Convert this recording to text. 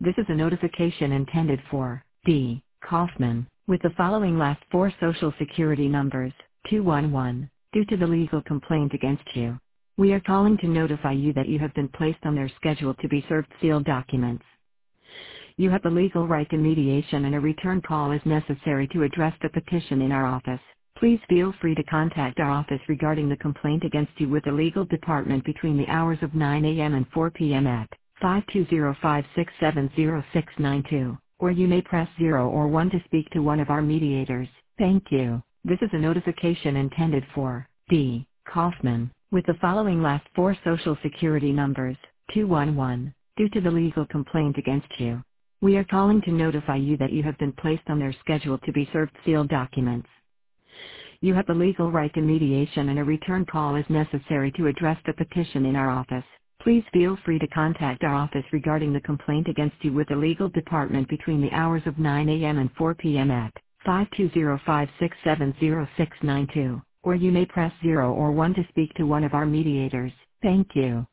This is a notification intended for D. Kaufman, with the following last four social security numbers, 211, due to the legal complaint against you. We are calling to notify you that you have been placed on their schedule to be served sealed documents. You have the legal right to mediation and a return call is necessary to address the petition in our office. Please feel free to contact our office regarding the complaint against you with the legal department between the hours of 9 a.m. and 4 p.m. at 520-567-0692, or you may press 0 or 1 to speak to one of our mediators. Thank you. This is a notification intended for D. Kaufman, with the following last four social security numbers, 211, due to the legal complaint against you. We are calling to notify you that you have been placed on their schedule to be served sealed documents. You have the legal right to mediation and a return call is necessary to address the petition in our office. Please feel free to contact our office regarding the complaint against you with the legal department between the hours of 9 a.m. and 4 p.m. at 520-567-0692, or you may press 0 or 1 to speak to one of our mediators. Thank you.